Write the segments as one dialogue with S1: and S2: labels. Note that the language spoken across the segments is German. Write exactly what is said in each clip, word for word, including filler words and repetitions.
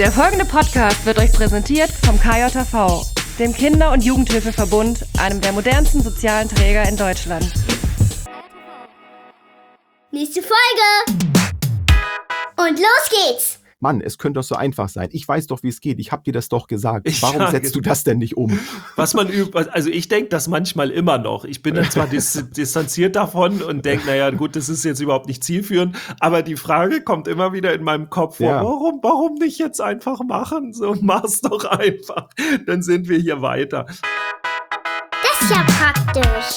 S1: Der folgende Podcast wird euch präsentiert vom K J V, dem Kinder- und Jugendhilfeverbund, einem der modernsten sozialen Träger in Deutschland.
S2: Nächste Folge! Und los geht's!
S3: Mann, es könnte doch so einfach sein. Ich weiß doch, wie es geht. Ich hab dir das doch gesagt.
S4: Ich
S3: Warum
S4: sage,
S3: setzt du das denn nicht um?
S4: Was man übt, also ich denke das manchmal immer noch. Ich bin dann zwar dis- distanziert davon und denke, naja, gut, das ist jetzt überhaupt nicht zielführend, aber die Frage kommt immer wieder in meinem Kopf vor,
S3: Ja.
S4: warum, warum nicht jetzt einfach machen? So, mach's doch einfach. Dann sind wir hier weiter.
S2: Das ist ja praktisch.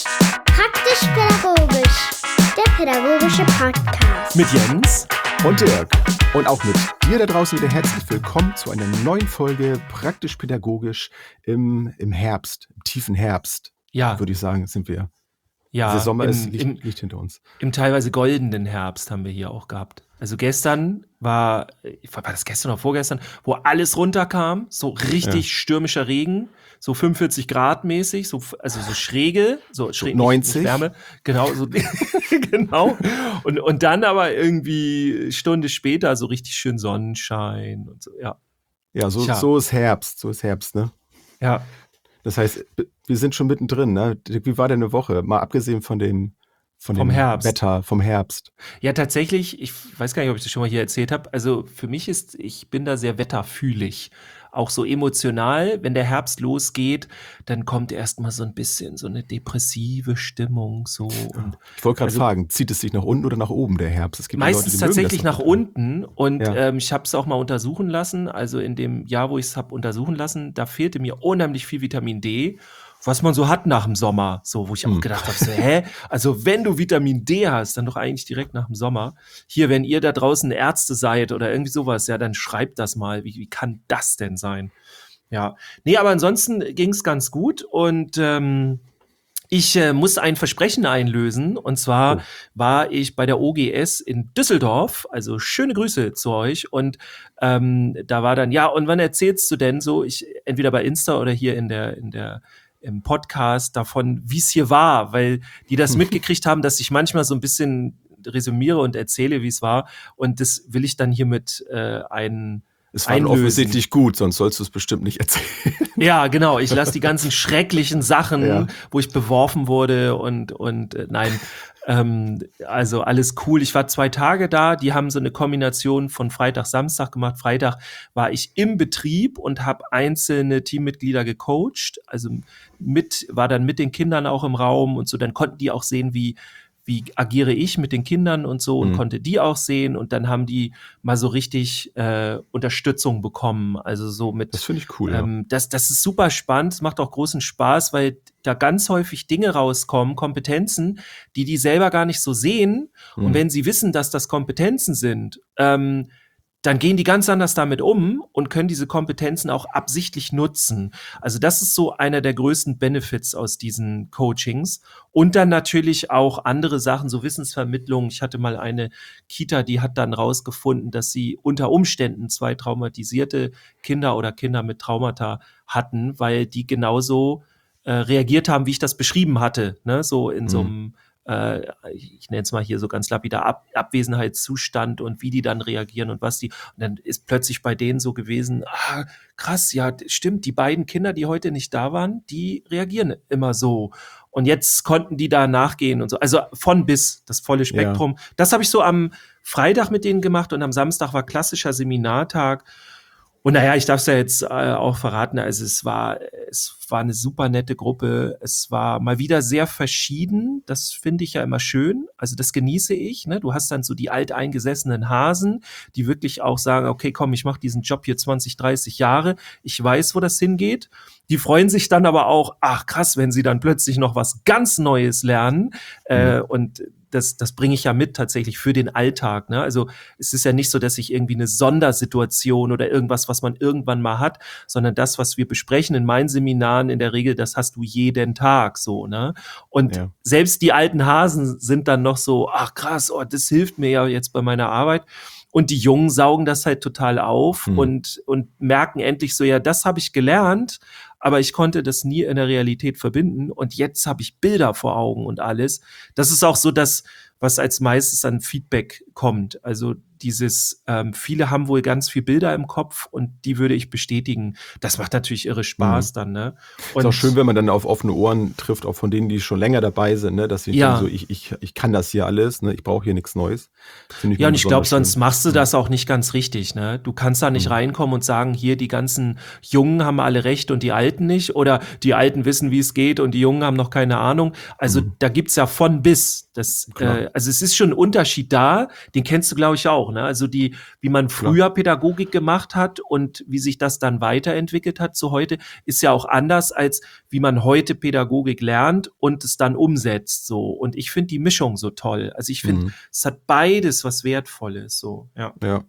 S2: Praktisch-pädagogisch. Der pädagogische Podcast.
S4: Mit Jens.
S3: Und Dirk. Und auch mit dir da draußen wieder herzlich willkommen zu einer neuen Folge Praktisch-pädagogisch im, im Herbst, im tiefen Herbst,
S4: Ja,
S3: würde ich sagen, sind wir.
S4: ja.
S3: Der Sommer
S4: im,
S3: ist, liegt,
S4: im,
S3: liegt hinter uns.
S4: Im teilweise goldenen Herbst haben wir hier auch gehabt. Also gestern war, war das gestern oder vorgestern, wo alles runterkam, so richtig
S3: Ja.
S4: stürmischer Regen, so fünfundvierzig Grad mäßig, so, also so schräge, so schräg, nicht-
S3: neunzig?
S4: Nicht Wärme, genau, so, genau. Und, und dann aber irgendwie Stunde später so richtig schön Sonnenschein und so, ja.
S3: Ja, so,
S4: Tja.
S3: so ist Herbst, so ist Herbst, ne?
S4: Ja,
S3: Das heißt, wir sind schon mittendrin, ne? Wie war denn eine Woche? Mal abgesehen von dem, von
S4: Vom
S3: dem
S4: Herbst.
S3: Wetter, vom Herbst.
S4: ja, tatsächlich, ich weiß gar nicht, ob ich das schon mal hier erzählt habe. Also für mich ist, ich bin da sehr wetterfühlig. Auch so emotional, wenn der Herbst losgeht, dann kommt erstmal so ein bisschen so eine depressive Stimmung so und
S3: Ich wollte gerade
S4: Also-
S3: fragen, zieht es sich nach unten oder nach oben, der Herbst? Es gibt ja
S4: meistens
S3: Leute, die mögen
S4: tatsächlich
S3: das
S4: nach
S3: total.
S4: unten und
S3: Ja.
S4: ähm, ich habe es auch mal untersuchen lassen. Also in dem Jahr, wo ich es habe untersuchen lassen, da fehlte mir unheimlich viel Vitamin D, was man so hat nach dem Sommer, so wo ich auch
S3: Hm.
S4: gedacht habe, so, hä, also wenn du Vitamin D hast, dann doch eigentlich direkt nach dem Sommer. Hier, wenn ihr da draußen Ärzte seid oder irgendwie sowas, ja, dann schreibt das mal. Wie, wie kann das denn sein? Ja, nee, aber ansonsten ging es ganz gut und ähm, ich äh, muss ein Versprechen einlösen. Und zwar
S3: Oh.
S4: war ich bei der O G S in Düsseldorf. Also schöne Grüße zu euch. Und ähm, da war dann, ja, und wann erzählst du denn so, ich entweder bei Insta oder hier in der, in der, im Podcast davon, wie es hier war, weil die das mitgekriegt haben, dass ich manchmal so ein bisschen resümiere und erzähle, wie es war. Und das will ich dann hiermit äh, ein
S3: Es war dann
S4: einlösen.
S3: offensichtlich gut, sonst sollst du es bestimmt nicht erzählen.
S4: Ja, genau. Ich lasse die ganzen schrecklichen Sachen,
S3: Ja.
S4: wo ich beworfen wurde und, und äh, nein, ähm, also alles cool. Ich war zwei Tage da, die haben so eine Kombination von Freitag, Samstag gemacht. Freitag war ich im Betrieb und habe einzelne Teammitglieder gecoacht, also mit, war dann mit den Kindern auch im Raum und so, dann konnten die auch sehen, wie wie agiere ich mit den Kindern und so und
S3: Mhm.
S4: konnte die auch sehen und dann haben die mal so richtig äh, Unterstützung bekommen, also so mit
S3: Das finde ich cool, ja.
S4: ähm, das, das ist super spannend, es macht auch großen Spaß, weil da ganz häufig Dinge rauskommen, Kompetenzen, die die selber gar nicht so sehen.
S3: Mhm.
S4: Und wenn sie wissen, dass das Kompetenzen sind, ähm, dann gehen die ganz anders damit um und können diese Kompetenzen auch absichtlich nutzen. Also das ist so einer der größten Benefits aus diesen Coachings. Und dann natürlich auch andere Sachen, so Wissensvermittlung. Ich hatte mal eine Kita, die hat dann rausgefunden, dass sie unter Umständen zwei traumatisierte Kinder oder Kinder mit Traumata hatten, weil die genauso äh, reagiert haben, wie ich das beschrieben hatte. Ne? So in so einem äh, ich nenne es mal hier so ganz lapidar, Ab Abwesenheitszustand und wie die dann reagieren und was die, und dann ist plötzlich bei denen so gewesen, ah, krass, ja, d- stimmt, die beiden Kinder, die heute nicht da waren, die reagieren immer so. Und jetzt konnten die da nachgehen und so. Also von bis, das volle Spektrum. Das habe ich so am Freitag mit denen gemacht und am Samstag war klassischer Seminartag. Und naja, ich darf es ja jetzt äh, auch verraten, also es war, es war eine super nette Gruppe, es war mal wieder sehr verschieden, das finde ich ja immer schön, also das genieße ich, ne? Du hast dann so die alteingesessenen Hasen, die wirklich auch sagen, okay, komm, ich mache diesen Job hier zwanzig, dreißig Jahre, ich weiß, wo das hingeht. Die freuen sich dann aber auch, ach krass, wenn sie dann plötzlich noch was ganz Neues lernen, äh, und das, das bringe ich ja mit tatsächlich für den Alltag. Ne? Also es ist ja nicht so, dass ich irgendwie eine Sondersituation oder irgendwas, was man irgendwann mal hat, sondern das, was wir besprechen in meinen Seminaren in der Regel, das hast du jeden Tag so. Ne? Und
S3: Ja.
S4: selbst die alten Hasen sind dann noch so, ach krass, oh, das hilft mir ja jetzt bei meiner Arbeit. Und die Jungen saugen das halt total auf
S3: Hm.
S4: und, und merken endlich so, ja, das habe ich gelernt, aber ich konnte das nie in der Realität verbinden und jetzt habe ich Bilder vor Augen und alles. Das ist auch so das, was als meistes an Feedback kommt. Also dieses, ähm, viele haben wohl ganz viel Bilder im Kopf und die würde ich bestätigen. Das macht natürlich irre Spaß
S3: Mhm.
S4: dann, ne?
S3: Ist auch schön, wenn man dann auf offene Ohren trifft, auch von denen, die schon länger dabei sind, ne? Dass sie
S4: Ja.
S3: denken, so, ich, ich, ich kann das hier alles, ne? Ich brauche hier nichts Neues. Finde ich
S4: Ja,
S3: immer
S4: und ich glaube,
S3: besonders
S4: sonst
S3: schön.
S4: machst du das auch nicht ganz richtig, ne? Du kannst da nicht
S3: Mhm.
S4: reinkommen und sagen, hier die ganzen Jungen haben alle recht und die Alten nicht, oder die Alten wissen, wie es geht und die Jungen haben noch keine Ahnung. Also
S3: Mhm.
S4: da gibt's ja von bis. Das,
S3: Klar.
S4: äh, also es ist schon ein Unterschied da, den kennst du, glaube ich, auch, ne? Also die, wie man früher Pädagogik gemacht hat und wie sich das dann weiterentwickelt hat zu heute, ist ja auch anders, als wie man heute Pädagogik lernt und es dann umsetzt, so. Und ich finde die Mischung so toll. Also ich finde,
S3: Mhm.
S4: es hat beides was Wertvolles, so, ja.
S3: Ja.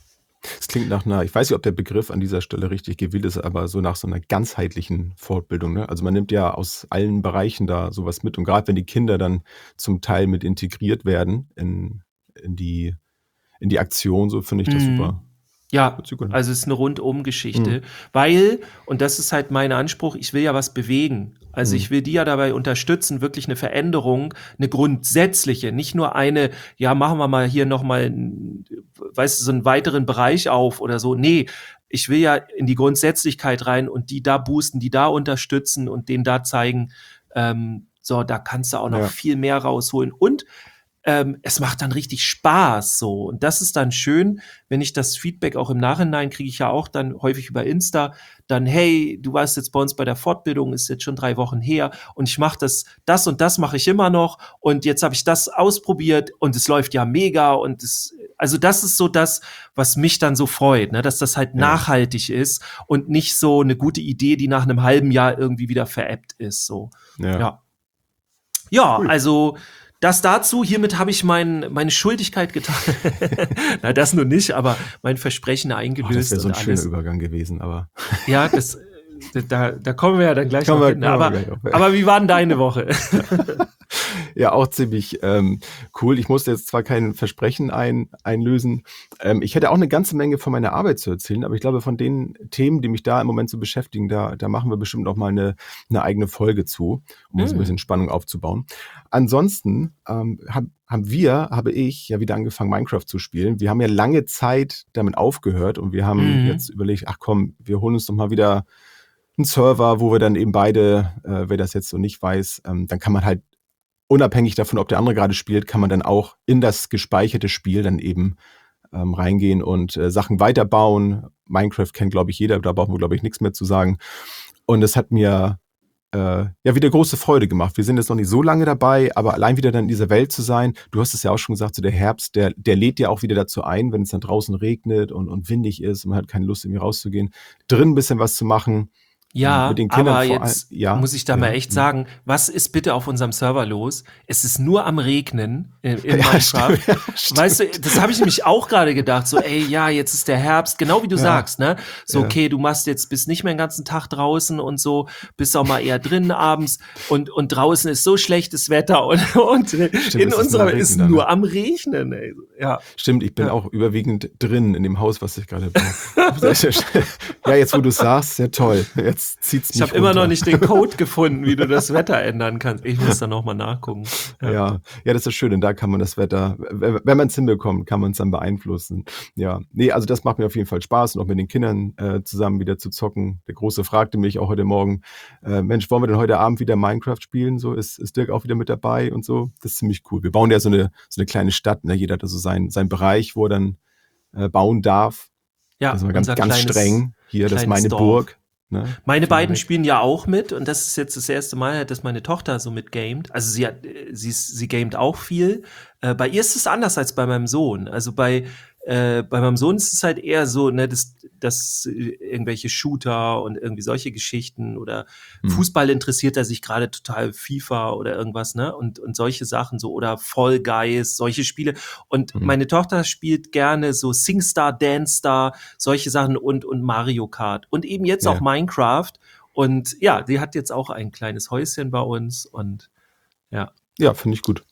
S3: Es klingt nach einer, ich weiß nicht, ob der Begriff an dieser Stelle richtig gewählt ist, aber so nach so einer ganzheitlichen Fortbildung. Ne? Also man nimmt ja aus allen Bereichen da sowas mit. Und gerade wenn die Kinder dann zum Teil mit integriert werden in, in, die, in die Aktion, so finde ich das
S4: Mhm.
S3: super.
S4: Ja,
S3: Hört sich gut an.
S4: also es ist eine Rundum-Geschichte, weil, und das ist halt mein Anspruch, ich will ja was bewegen. Also
S3: Mhm.
S4: ich will die ja dabei unterstützen, wirklich eine Veränderung, eine grundsätzliche, nicht nur eine, ja, machen wir mal hier nochmal, weißt du, so einen weiteren Bereich auf oder so. Nee, ich will ja in die Grundsätzlichkeit rein und die da boosten, die da unterstützen und denen da zeigen, ähm, so, da kannst du auch noch
S3: Ja.
S4: viel mehr rausholen. Und ähm, es macht dann richtig Spaß, so. Und das ist dann schön, wenn ich das Feedback auch im Nachhinein kriege ich ja auch dann häufig über Insta, dann, hey, du warst jetzt bei uns bei der Fortbildung, ist jetzt schon drei Wochen her und ich mache das, das und das mache ich immer noch und jetzt habe ich das ausprobiert und es läuft ja mega und es, also das ist so das, was mich dann so freut, ne, dass das halt
S3: Ja.
S4: nachhaltig ist und nicht so eine gute Idee, die nach einem halben Jahr irgendwie wieder veräppt ist, so.
S3: Ja.
S4: Ja, ja,
S3: Cool.
S4: also das dazu, hiermit habe ich mein, meine Schuldigkeit getan. Na, das nur nicht, aber mein Versprechen
S3: Oh, das
S4: eingelöst
S3: wäre so ein
S4: und
S3: schöner
S4: alles.
S3: Übergang gewesen, aber
S4: Ja, das, da, da kommen wir ja dann gleich
S3: Kommen
S4: noch
S3: wir-
S4: hin.
S3: kommen wir
S4: Aber,
S3: gleich auf.
S4: aber wie war denn deine Woche?
S3: ja, auch ziemlich ähm, cool. Ich musste jetzt zwar kein Versprechen ein, einlösen. Ähm, ich hätte auch eine ganze Menge von meiner Arbeit zu erzählen, aber ich glaube, von den Themen, die mich da im Moment so beschäftigen, da, da machen wir bestimmt auch mal eine, eine eigene Folge zu, um uns ein
S4: Hm.
S3: bisschen Spannung aufzubauen. Ansonsten ähm, hab, haben wir, habe ich ja wieder angefangen, Minecraft zu spielen. Wir haben ja lange Zeit damit aufgehört und wir haben
S4: Mhm.
S3: jetzt überlegt, ach komm, wir holen uns doch mal wieder einen Server, wo wir dann eben beide, äh, wer das jetzt so nicht weiß, ähm, dann kann man halt unabhängig davon, ob der andere gerade spielt, kann man dann auch in das gespeicherte Spiel dann eben ähm, reingehen und äh, Sachen weiterbauen. Minecraft kennt, glaube ich, jeder, da brauchen wir, glaube ich, nichts mehr zu sagen. Und es hat mir äh, ja wieder große Freude gemacht. Wir sind jetzt noch nicht so lange dabei, aber allein wieder dann in dieser Welt zu sein, du hast es ja auch schon gesagt, so der Herbst, der, der lädt ja auch wieder dazu ein, wenn es dann draußen regnet und, und windig ist und man hat keine Lust, irgendwie rauszugehen, drin ein bisschen was zu machen.
S4: Ja,
S3: mit den Kindern
S4: aber
S3: vor
S4: jetzt
S3: allem- ja,
S4: muss ich da
S3: ja,
S4: mal echt
S3: hm.
S4: sagen, was ist bitte auf unserem Server los? Es ist nur am Regnen in, in
S3: Ja,
S4: Minecraft.
S3: stimmt, ja, stimmt.
S4: Weißt du, das habe ich nämlich auch gerade gedacht, so, ey, ja, jetzt ist der Herbst, genau wie du
S3: Ja.
S4: sagst, ne? So,
S3: Ja.
S4: okay, du machst jetzt, bist nicht mehr den ganzen Tag draußen und so, bist auch mal eher drinnen abends und, und draußen ist so schlechtes Wetter und, und in
S3: es ist nur
S4: unserer
S3: am
S4: ist
S3: Regnen dann,
S4: nur
S3: ne?
S4: am Regnen, ey. Ja.
S3: Stimmt, ich bin
S4: Ja.
S3: auch überwiegend drin in dem Haus, was ich gerade baue. Ja, jetzt wo du sagst, sehr toll. Jetzt zieht's mich
S4: Ich habe immer
S3: runter.
S4: noch nicht den Code gefunden, wie du das Wetter ändern kannst. Ich muss da noch mal nachgucken.
S3: Ja. ja, das ist schön, denn da kann man das Wetter, wenn wenn man es hinbekommt, kann man es dann beeinflussen. Ja, nee, also das macht mir auf jeden Fall Spaß und auch mit den Kindern äh, zusammen wieder zu zocken. Der Große fragte mich auch heute Morgen, äh, Mensch, wollen wir denn heute Abend wieder Minecraft spielen? So ist, ist Dirk auch wieder mit dabei und so. Das ist ziemlich cool. Wir bauen ja so eine, so eine kleine Stadt, ne? Jeder hat also seinen, seinen Bereich, wo er dann äh, bauen darf.
S4: Ja,
S3: Das ist mal ganz,
S4: unser
S3: ganz
S4: kleines-
S3: streng. Hier, das ist
S4: kleines
S3: meine
S4: Dorf.
S3: Burg. Ne?
S4: Meine beiden
S3: Direkt.
S4: spielen ja auch mit und das ist jetzt das erste Mal, dass meine Tochter so mitgamet. Also sie hat, äh, sie, ist- sie gamet auch viel. Äh, bei ihr ist es anders als bei meinem Sohn. Also bei, äh, bei meinem Sohn ist es halt eher so, ne, dass, dass äh, irgendwelche Shooter und irgendwie solche Geschichten oder
S3: Hm.
S4: Fußball interessiert er sich gerade total FIFA oder irgendwas, ne? Und, und solche Sachen so oder Fall Guys, solche Spiele. Und
S3: Hm.
S4: meine Tochter spielt gerne so SingStar, DanceStar, solche Sachen und, und Mario Kart. Und eben jetzt
S3: Ja.
S4: auch Minecraft. Und ja, die hat jetzt auch ein kleines Häuschen bei uns und ja,
S3: Ja, finde ich gut.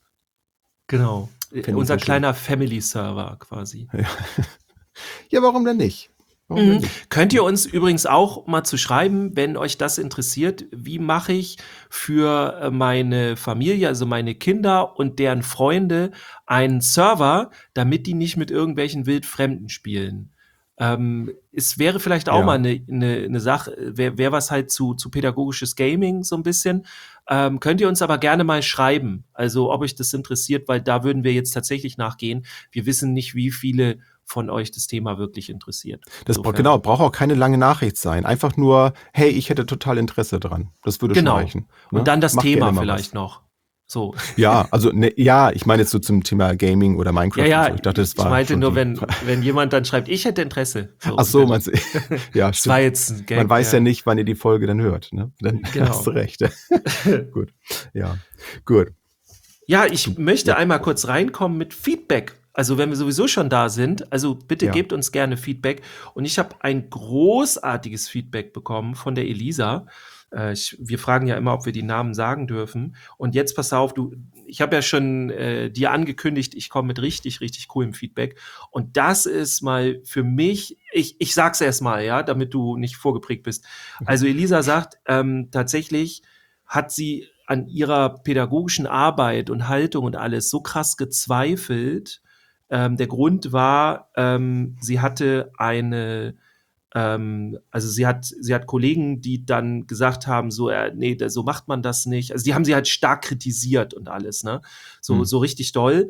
S4: genau.
S3: Find ich
S4: Unser
S3: sehr schön.
S4: kleiner Family-Server quasi.
S3: Ja, warum denn nicht? Warum
S4: Mhm.
S3: nicht?
S4: Könnt ihr uns übrigens auch mal zu schreiben, wenn euch das interessiert, wie mache ich für äh, meine Familie, also meine Kinder und deren Freunde einen Server, damit die nicht mit irgendwelchen Wildfremden spielen. Ähm, es wäre vielleicht auch
S3: Ja.
S4: mal eine ne, ne Sache, wäre wär was halt zu, zu pädagogisches Gaming so ein bisschen. Ähm, könnt ihr uns aber gerne mal schreiben, also ob euch das interessiert, weil da würden wir jetzt tatsächlich nachgehen. Wir wissen nicht, wie viele von euch das Thema wirklich interessiert.
S3: Das bra-
S4: Insofern-
S3: genau, braucht auch keine lange Nachricht sein. Einfach nur, hey, ich hätte total Interesse dran. Das würde
S4: Genau.
S3: schon reichen. ne?
S4: Und dann das
S3: Macht
S4: Thema
S3: gerne mal
S4: vielleicht
S3: was.
S4: noch. So.
S3: Ja, also ne, ja, ich meine jetzt so zum Thema Gaming oder Minecraft.
S4: Ja, ja,
S3: und so. Ich dachte, das war
S4: ich meinte
S3: schon
S4: nur,
S3: die-
S4: wenn, wenn jemand dann schreibt, ich hätte Interesse.
S3: Ach so,
S4: ungefähr.
S3: meinst du? Ja,
S4: Das war
S3: stimmt.
S4: jetzt ein Gag.
S3: Man weiß ja nicht, wann ihr die Folge dann hört. Ne? Dann
S4: Genau.
S3: hast du recht. Gut. Ja, gut.
S4: Ja, ich möchte
S3: Ja.
S4: einmal kurz reinkommen mit Feedback. Also wenn wir sowieso schon da sind, also bitte
S3: Ja.
S4: gebt uns gerne Feedback. Und ich habe ein großartiges Feedback bekommen von der Elisa. Äh, ich, wir fragen ja immer, ob wir die Namen sagen dürfen. Und jetzt pass auf, du, ich habe ja schon äh, dir angekündigt, ich komme mit richtig, richtig coolem Feedback. Und das ist mal für mich, ich, ich sag's erst mal, ja, damit du nicht vorgeprägt bist. Also Elisa sagt, ähm, tatsächlich hat sie an ihrer pädagogischen Arbeit und Haltung und alles so krass gezweifelt. Ähm, der Grund war, ähm, sie hatte eine, ähm, also sie hat, sie hat Kollegen, die dann gesagt haben, so, äh, nee, da, so macht man das nicht. Also die haben sie halt stark kritisiert und alles, ne? So,
S3: Hm.
S4: so richtig doll.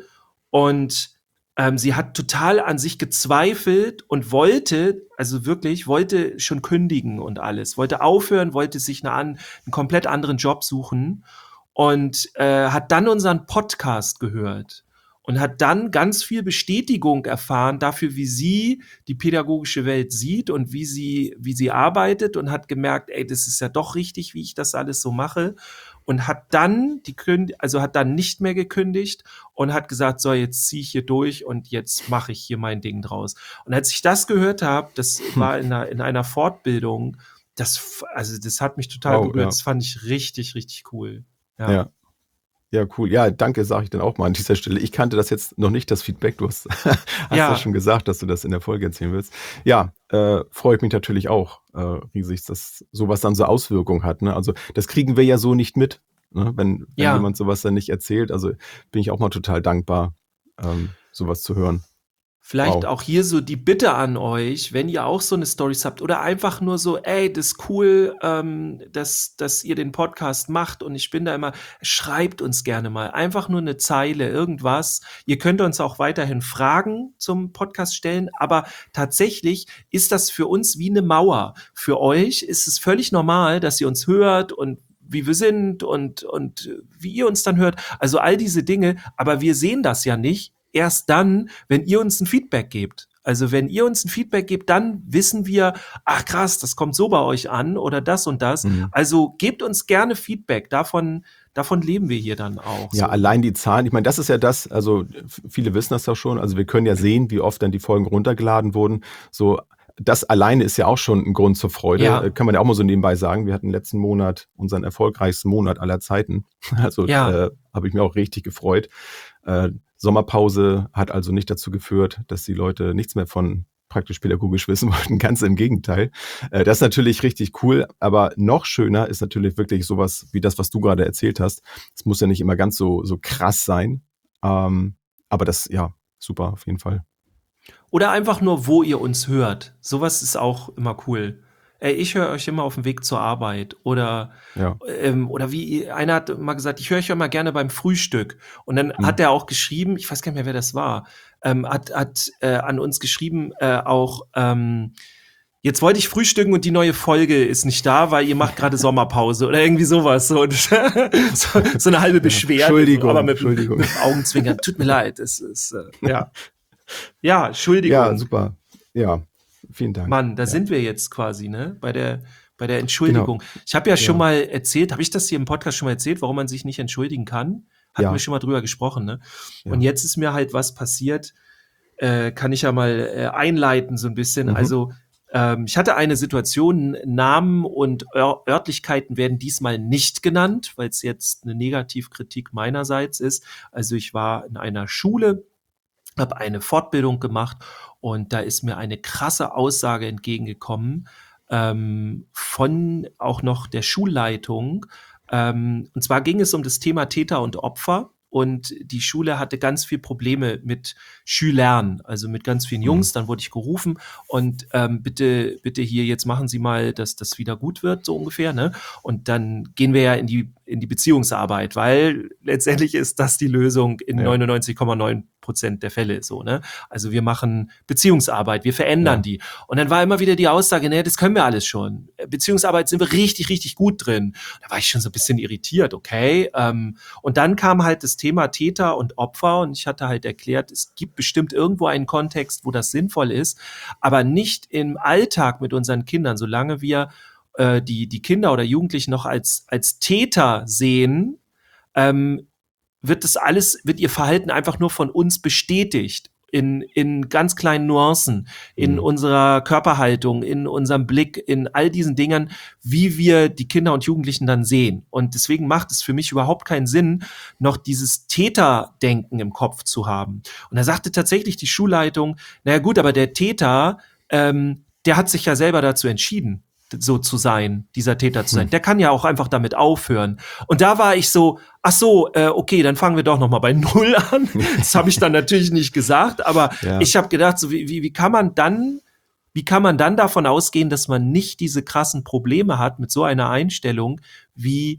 S4: Und ähm, sie hat total an sich gezweifelt und wollte, also wirklich, wollte schon kündigen und alles, wollte aufhören, wollte sich eine an, einen komplett anderen Job suchen und äh, hat dann unseren Podcast gehört und hat dann ganz viel Bestätigung erfahren dafür, wie sie die pädagogische Welt sieht und wie sie, wie sie arbeitet und hat gemerkt, ey, das ist ja doch richtig, wie ich das alles so mache. Und hat dann die Künd also hat dann nicht mehr gekündigt und hat gesagt, so, jetzt ziehe ich hier durch und jetzt mache ich hier mein Ding draus. Und als ich das gehört habe, das war in einer, in einer Fortbildung, das, f- also das hat mich total
S3: Wow,
S4: berührt.
S3: ja.
S4: Das fand ich richtig, richtig cool.
S3: Ja. ja. Ja, cool. Ja, danke, sage ich dann auch mal an dieser Stelle. Ich kannte das jetzt noch nicht, das Feedback. Du hast, hast
S4: Ja.
S3: ja schon gesagt, dass du das in der Folge erzählen willst. Ja, äh, freut mich natürlich auch äh, riesig, dass sowas dann so Auswirkungen hat. Ne? Also das kriegen wir ja so nicht mit, ne? wenn, wenn
S4: Ja.
S3: jemand sowas dann nicht erzählt. Also bin ich auch mal total dankbar, ähm, sowas zu hören.
S4: Vielleicht
S3: Wow.
S4: auch hier so die Bitte an euch, wenn ihr auch so eine Stories habt oder einfach nur so, ey, das ist cool, ähm, dass, dass ihr den Podcast macht und ich bin da immer, schreibt uns gerne mal. Einfach nur eine Zeile, irgendwas. Ihr könnt uns auch weiterhin Fragen zum Podcast stellen, aber tatsächlich ist das für uns wie eine Mauer. Für euch ist es völlig normal, dass ihr uns hört und wie wir sind und, und wie ihr uns dann hört. Also all diese Dinge, aber wir sehen das ja nicht. Erst dann, wenn ihr uns ein Feedback gebt. Also wenn ihr uns ein Feedback gebt, dann wissen wir, ach krass, das kommt so bei euch an oder das und das.
S3: Mhm.
S4: Also gebt uns gerne Feedback. Davon, davon leben wir hier dann auch.
S3: Ja,
S4: so.
S3: allein die Zahlen, ich meine, das ist ja das, also f- viele wissen das ja schon, also wir können ja sehen, wie oft dann die Folgen runtergeladen wurden. So, das alleine ist ja auch schon ein Grund zur Freude.
S4: Ja.
S3: Äh, Kann man ja auch mal so nebenbei sagen. Wir hatten letzten Monat unseren erfolgreichsten Monat aller Zeiten. Also
S4: Ja.
S3: äh, habe ich mir auch richtig gefreut. Äh, Sommerpause hat also nicht dazu geführt, dass die Leute nichts mehr von praktisch pädagogisch wissen wollten. Ganz im Gegenteil. Äh, das ist natürlich richtig cool, aber noch schöner ist natürlich wirklich sowas wie das, was du gerade erzählt hast. Es muss ja nicht immer ganz so, so krass sein. Ähm, aber das, ja, super auf jeden Fall.
S4: Oder einfach nur, wo ihr uns hört. Sowas ist auch immer cool. Ey, ich höre euch immer auf dem Weg zur Arbeit. Oder,
S3: Ja.
S4: ähm, oder wie einer hat mal gesagt, ich höre euch immer gerne beim Frühstück. Und dann
S3: Mhm.
S4: hat er auch geschrieben, ich weiß gar nicht mehr, wer das war, ähm, hat, hat äh, an uns geschrieben, äh, auch, ähm, jetzt wollte ich frühstücken und die neue Folge ist nicht da, weil ihr macht gerade Sommerpause oder irgendwie sowas. So, so, so eine halbe Beschwerde.
S3: Entschuldigung,
S4: aber mit,
S3: Entschuldigung.
S4: mit Augenzwinkern. Tut mir leid. Es ist, äh, ja. Ja, Entschuldigung.
S3: Ja, super. Ja, vielen Dank.
S4: Mann, da
S3: ja.
S4: sind wir jetzt quasi, ne? Bei der, bei der Entschuldigung. Ich habe ja schon
S3: Ja.
S4: mal erzählt, habe ich das hier im Podcast schon mal erzählt, warum man sich nicht entschuldigen kann? Hatten
S3: Ja.
S4: wir schon mal drüber gesprochen, ne?
S3: Ja.
S4: Und jetzt ist mir halt was passiert, äh, kann ich ja mal äh, einleiten so ein bisschen.
S3: Mhm.
S4: Also ähm, ich hatte eine Situation, Namen und Ör Örtlichkeiten werden diesmal nicht genannt, weil es jetzt eine Negativkritik meinerseits ist. Also ich war in einer Schule, habe eine Fortbildung gemacht und da ist mir eine krasse Aussage entgegengekommen ähm, von auch noch der Schulleitung. Ähm, und zwar ging es um das Thema Täter und Opfer. Und die Schule hatte ganz viel Probleme mit Schülern, also mit ganz vielen Jungs. Dann wurde ich gerufen und ähm, bitte, bitte hier, jetzt machen Sie mal, dass das wieder gut wird, so ungefähr. Ne? Und dann gehen wir ja in die, in die Beziehungsarbeit, weil letztendlich ist das die Lösung in ja. neunundneunzig Komma neun Prozent der Fälle so. Ne? Also wir machen Beziehungsarbeit, wir verändern ja. die. Und dann war immer wieder die Aussage, ne, das können wir alles schon. Beziehungsarbeit sind wir richtig, richtig gut drin. Da war ich schon so ein bisschen irritiert, okay. Ähm, und dann kam halt das Thema Täter und Opfer und ich hatte halt erklärt, es gibt bestimmt irgendwo einen Kontext, wo das sinnvoll ist, aber nicht im Alltag mit unseren Kindern, solange wir äh, die, die Kinder oder Jugendlichen noch als, als Täter sehen, ähm, wird das alles, wird ihr Verhalten einfach nur von uns bestätigt. In, in ganz kleinen Nuancen, in mhm. unserer Körperhaltung, in unserem Blick, in all diesen Dingen, wie wir die Kinder und Jugendlichen dann sehen. Und deswegen macht es für mich überhaupt keinen Sinn, noch dieses Täterdenken im Kopf zu haben. Und da sagte tatsächlich die Schulleitung, naja gut, aber der Täter, ähm, der hat sich ja selber dazu entschieden, so zu sein, dieser Täter zu sein. Der kann ja auch einfach damit aufhören. Und da war ich so, ach so, äh, okay, dann fangen wir doch noch mal bei Null an. Das habe ich dann natürlich nicht gesagt, aber ja. ich habe gedacht, so wie, wie, wie kann man dann, wie kann man dann davon ausgehen, dass man nicht diese krassen Probleme hat mit so einer Einstellung wie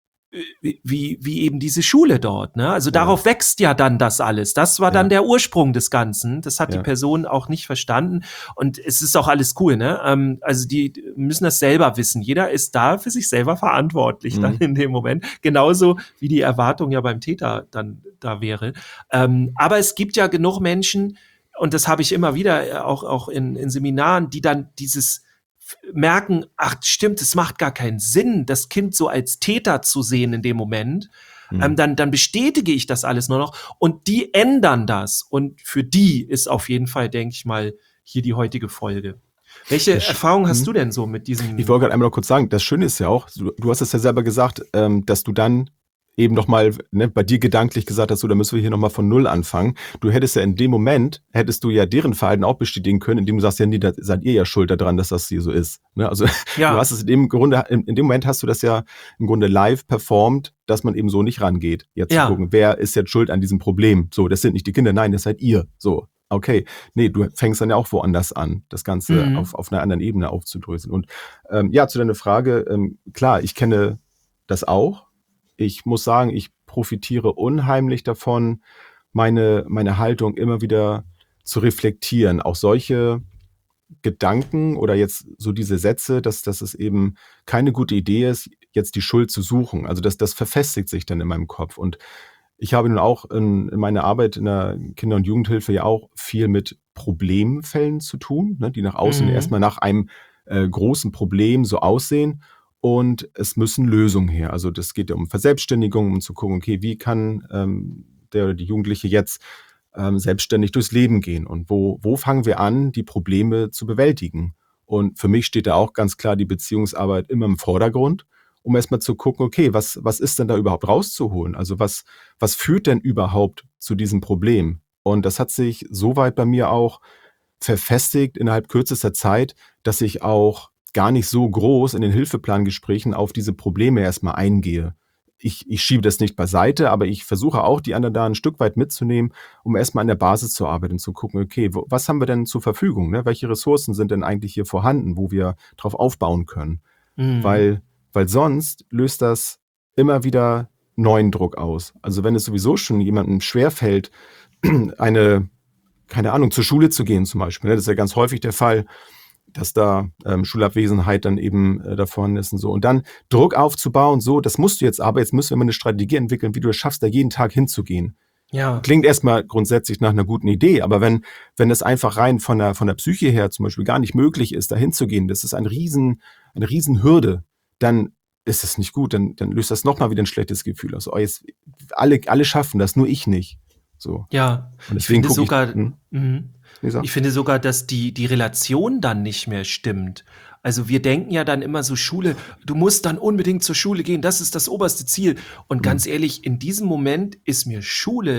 S4: Wie, wie, wie eben diese Schule dort, ne? Also ja. darauf wächst ja dann das alles. Das war dann ja. der Ursprung des Ganzen. Das hat ja. die Person auch nicht verstanden. Und es ist auch alles cool, ne? Ähm, also die müssen das selber wissen. Jeder ist da für sich selber verantwortlich mhm. dann in dem Moment. Genauso wie die Erwartung ja beim Täter dann da wäre. Ähm, aber es gibt ja genug Menschen, und das habe ich immer wieder auch, auch in, in Seminaren, die dann dieses merken, ach stimmt, es macht gar keinen Sinn, das Kind so als Täter zu sehen in dem Moment, mhm. ähm, dann, dann bestätige ich das alles nur noch und die ändern das und für die ist auf jeden Fall, denke ich mal, hier die heutige Folge. Welche das Erfahrung hast du denn so mit diesem?
S3: Ich wollte gerade einmal noch kurz sagen, das Schöne ist ja auch, du, du hast es ja selber gesagt, ähm, dass du dann eben nochmal ne, bei dir gedanklich gesagt hast, so, da müssen wir hier nochmal von Null anfangen. Du hättest ja in dem Moment, hättest du ja deren Verhalten auch bestätigen können, indem du sagst, ja, nee, da seid ihr ja schuld daran, dass das hier so ist. Ne? Also ja. du hast es in dem Grunde, in, in dem Moment hast du das ja im Grunde live performt, dass man eben so nicht rangeht. Jetzt ja. zu gucken, wer ist jetzt schuld an diesem Problem? So, das sind nicht die Kinder, nein, das seid ihr. So, okay. Nee, du fängst dann ja auch woanders an, das Ganze mhm. auf, auf einer anderen Ebene aufzudröseln. Und ähm, ja, zu deiner Frage, ähm, klar, ich kenne das auch. Ich muss sagen, ich profitiere unheimlich davon, meine, meine Haltung immer wieder zu reflektieren. Auch solche Gedanken oder jetzt so diese Sätze, dass, dass es eben keine gute Idee ist, jetzt die Schuld zu suchen. Also das, das verfestigt sich dann in meinem Kopf. Und ich habe nun auch in, in meiner Arbeit in der Kinder- und Jugendhilfe ja auch viel mit Problemfällen zu tun, ne, die nach außen mhm. erstmal nach einem äh, großen Problem so aussehen. Und es müssen Lösungen her. Also das geht ja um Verselbstständigung, um zu gucken, okay, wie kann ähm, der oder die Jugendliche jetzt ähm, selbstständig durchs Leben gehen? Und wo, wo fangen wir an, die Probleme zu bewältigen? Und für mich steht da auch ganz klar die Beziehungsarbeit immer im Vordergrund, um erstmal zu gucken, okay, was, was ist denn da überhaupt rauszuholen? Also was, was führt denn überhaupt zu diesem Problem? Und das hat sich soweit bei mir auch verfestigt innerhalb kürzester Zeit, dass ich auch gar nicht so groß in den Hilfeplangesprächen auf diese Probleme erstmal eingehe. Ich, ich schiebe das nicht beiseite, aber ich versuche auch, die anderen da ein Stück weit mitzunehmen, um erstmal an der Basis zu arbeiten und zu gucken, okay, wo, was haben wir denn zur Verfügung? Ne? Welche Ressourcen sind denn eigentlich hier vorhanden, wo wir drauf aufbauen können? Mhm. Weil, weil sonst löst das immer wieder neuen Druck aus. Also wenn es sowieso schon jemandem schwerfällt, eine, keine Ahnung, zur Schule zu gehen zum Beispiel, ne? Das ist ja ganz häufig der Fall, dass da ähm, Schulabwesenheit dann eben äh, davon ist und so. Und dann Druck aufzubauen, so, das musst du jetzt aber, jetzt müssen wir mal eine Strategie entwickeln, wie du es schaffst, da jeden Tag hinzugehen. Ja. Klingt erstmal grundsätzlich nach einer guten Idee, aber wenn, wenn es einfach rein von der, von der Psyche her zum Beispiel gar nicht möglich ist, da hinzugehen, das ist ein riesen, eine riesen Hürde, dann ist es nicht gut, dann, dann löst das nochmal wieder ein schlechtes Gefühl aus. Oh, jetzt, alle, alle schaffen das, nur ich nicht. So.
S4: Ja,
S3: und deswegen
S4: ich finde sogar,
S3: ich, hm?
S4: mhm. ich finde sogar, dass die, die Relation dann nicht mehr stimmt. Also wir denken ja dann immer so, Schule, du musst dann unbedingt zur Schule gehen, das ist das oberste Ziel. Und mhm. ganz ehrlich, in diesem Moment ist mir Schule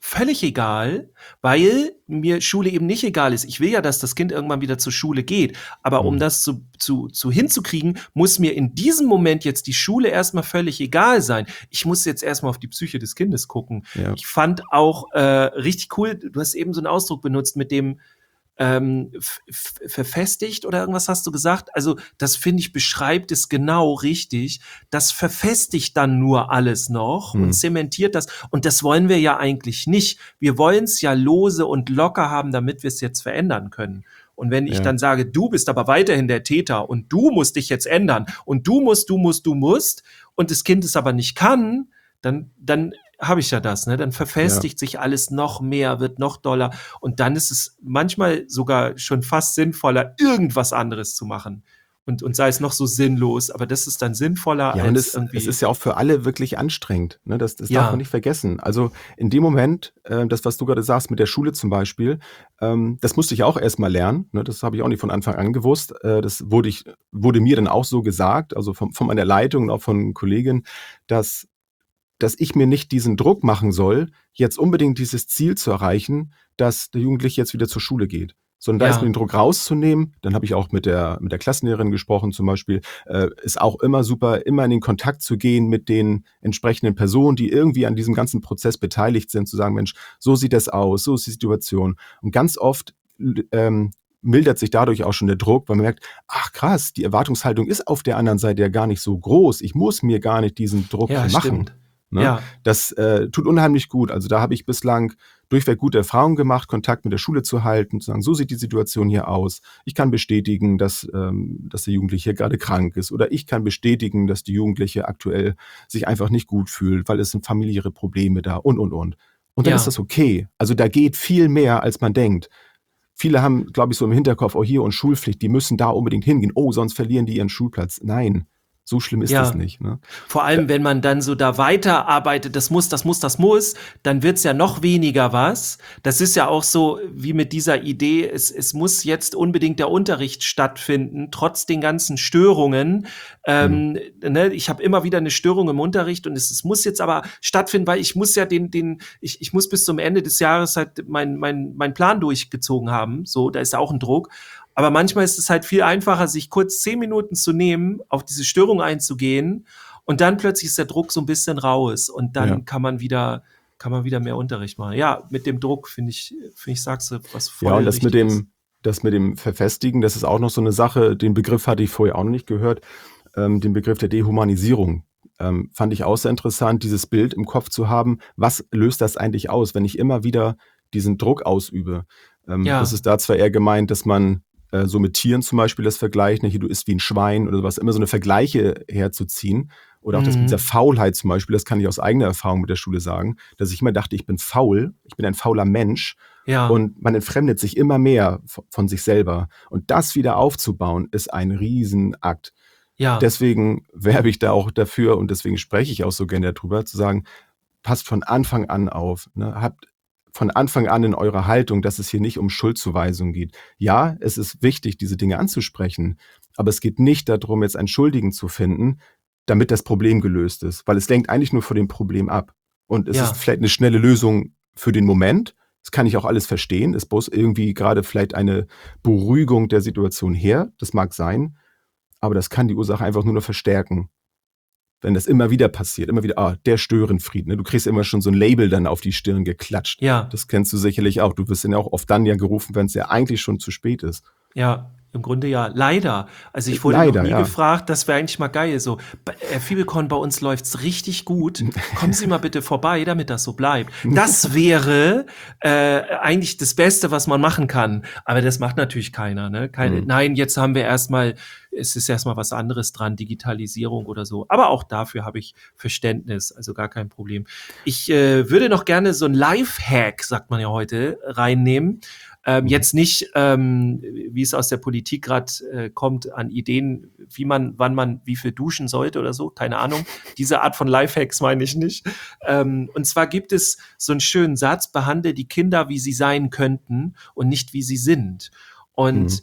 S4: völlig egal, weil mir Schule eben nicht egal ist. Ich will ja, dass das Kind irgendwann wieder zur Schule geht. Aber
S3: Mhm.
S4: um das zu, zu, zu hinzukriegen, muss mir in diesem Moment jetzt die Schule erstmal völlig egal sein. Ich muss jetzt erstmal auf die Psyche des Kindes gucken.
S3: Ja.
S4: Ich fand auch äh, richtig cool, du hast eben so einen Ausdruck benutzt mit dem ähm, f- f- verfestigt oder irgendwas hast du gesagt. Also das finde ich beschreibt es genau richtig. Das verfestigt dann nur alles noch
S3: Mhm.
S4: und zementiert das. Und das wollen wir ja eigentlich nicht. Wir wollen es ja lose und locker haben, damit wir es jetzt verändern können. Und wenn ich
S3: Ja.
S4: dann sage, du bist aber weiterhin der Täter und du musst dich jetzt ändern und du musst, du musst, du musst und das Kind es aber nicht kann, dann, dann habe ich ja das, ne? Dann verfestigt sich alles noch mehr, wird noch doller und dann ist es manchmal sogar schon fast sinnvoller, irgendwas anderes zu machen. Und, und sei es noch so sinnlos, aber das ist dann sinnvoller
S3: Ja,
S4: als
S3: und es,
S4: irgendwie.
S3: es ist ja auch für alle wirklich anstrengend. Ne? Das, das
S4: Ja.
S3: darf man nicht vergessen. Also in dem Moment, äh, das, was du gerade sagst mit der Schule zum Beispiel, ähm, das musste ich auch erstmal lernen. Ne? Das habe ich auch nicht von Anfang an gewusst. Äh, das wurde, ich, wurde mir dann auch so gesagt, also von, von meiner Leitung und auch von Kolleginnen, dass, dass ich mir nicht diesen Druck machen soll, jetzt unbedingt dieses Ziel zu erreichen, dass der Jugendliche jetzt wieder zur Schule geht. Sondern da
S4: Ja.
S3: ist mir den Druck rauszunehmen. Dann habe ich auch mit der, mit der Klassenlehrerin gesprochen zum Beispiel. Äh, ist auch immer super, immer in den Kontakt zu gehen mit den entsprechenden Personen, die irgendwie an diesem ganzen Prozess beteiligt sind, zu sagen, Mensch, so sieht das aus, so ist die Situation. Und ganz oft ähm, mildert sich dadurch auch schon der Druck, weil man merkt, ach krass, die Erwartungshaltung ist auf der anderen Seite ja gar nicht so groß. Ich muss mir gar nicht diesen Druck
S4: Ja,
S3: machen.
S4: stimmt.
S3: Ne?
S4: Ja.
S3: Das äh, tut unheimlich gut. Also da habe ich bislang durchweg gute Erfahrungen gemacht, Kontakt mit der Schule zu halten, zu sagen, so sieht die Situation hier aus. Ich kann bestätigen, dass, ähm, dass der Jugendliche gerade krank ist. Oder ich kann bestätigen, dass die Jugendliche aktuell sich einfach nicht gut fühlt, weil es sind familiäre Probleme da und, und, und. Und dann
S4: Ja.
S3: ist das okay. Also da geht viel mehr, als man denkt. Viele haben, glaube ich, so im Hinterkopf, oh hier und Schulpflicht, die müssen da unbedingt hingehen. Oh, sonst verlieren die ihren Schulplatz. Nein, so schlimm ist
S4: Ja.
S3: das nicht. Ne?
S4: Vor allem, wenn man dann so da weiterarbeitet, das muss, das muss, das muss, dann wird's ja noch weniger was. Das ist ja auch so wie mit dieser Idee, es, es muss jetzt unbedingt der Unterricht stattfinden, trotz den ganzen Störungen. Ähm, ne, ich habe immer wieder eine Störung im Unterricht und es, es muss jetzt aber stattfinden, weil ich muss ja den, den, ich, ich muss bis zum Ende des Jahres halt mein, mein, mein Plan durchgezogen haben. So, da ist ja auch ein Druck. Aber manchmal ist es halt viel einfacher, sich kurz zehn Minuten zu nehmen, auf diese Störung einzugehen und dann plötzlich ist der Druck so ein bisschen raus und dann
S3: Ja.
S4: kann man wieder, kann man wieder mehr Unterricht machen. Ja, mit dem Druck finde ich, finde ich, sagst du was voll
S3: Ja, und das mit
S4: Richtiges.
S3: dem, das mit dem Verfestigen, das ist auch noch so eine Sache, den Begriff hatte ich vorher auch noch nicht gehört, ähm, den Begriff der Dehumanisierung. Ähm, fand ich auch sehr interessant, dieses Bild im Kopf zu haben. Was löst das eigentlich aus, wenn ich immer wieder diesen Druck ausübe? Ähm,
S4: Ja.
S3: Das ist da zwar eher gemeint, dass man äh, so mit Tieren zum Beispiel das Vergleicht, ne, hier, du isst wie ein Schwein oder sowas, immer so eine Vergleiche herzuziehen. Oder auch das
S4: Mhm.
S3: mit dieser Faulheit zum Beispiel, das kann ich aus eigener Erfahrung mit der Schule sagen, dass ich immer dachte, ich bin faul, ich bin ein fauler Mensch.
S4: Ja,
S3: Und man entfremdet sich immer mehr von von sich selber. Und das wieder aufzubauen, ist ein Riesenakt.
S4: ja,
S3: Deswegen werbe ich da auch dafür und deswegen spreche ich auch so gerne darüber, zu sagen, passt von Anfang an auf. Ne? Habt von Anfang an in eurer Haltung, dass es hier nicht um Schuldzuweisung geht. Ja, es ist wichtig, diese Dinge anzusprechen, aber es geht nicht darum, jetzt einen Schuldigen zu finden, damit das Problem gelöst ist, weil es lenkt eigentlich nur von dem Problem ab. Und es
S4: Ja.
S3: ist vielleicht eine schnelle Lösung für den Moment. Das kann ich auch alles verstehen. Es muss irgendwie gerade vielleicht eine Beruhigung der Situation her. Das mag sein, aber das kann die Ursache einfach nur noch verstärken. Wenn das immer wieder passiert, immer wieder, ah, der Störenfried, ne? Du kriegst immer schon so ein Label dann auf die Stirn geklatscht.
S4: ja,
S3: Das kennst du sicherlich auch. Du wirst dann ja auch oft dann ja gerufen, wenn es ja eigentlich schon zu spät ist.
S4: ja. Im Grunde ja, leider. Also ich wurde
S3: Leider,
S4: noch nie
S3: ja.
S4: gefragt, das wäre eigentlich mal geil. So, bei- Herr Fiebelkorn, bei uns läuft's richtig gut. Kommen Sie mal bitte vorbei, damit das so bleibt. Das wäre äh, eigentlich das Beste, was man machen kann. Aber das macht natürlich keiner. Ne? Keine,
S3: Mhm.
S4: Nein, jetzt haben wir erstmal, es ist erstmal was anderes dran, Digitalisierung oder so. Aber auch dafür habe ich Verständnis, also gar kein Problem. Ich äh, würde noch gerne so ein Lifehack, sagt man ja heute, reinnehmen. Ähm, jetzt nicht, ähm, wie es aus der Politik gerade äh, kommt, an Ideen, wie man, wann man wie viel duschen sollte oder so, keine Ahnung. Diese Art von Lifehacks meine ich nicht. Ähm, und zwar gibt es so einen schönen Satz, behandle die Kinder, wie sie sein könnten und nicht wie sie sind. Und
S3: Mhm.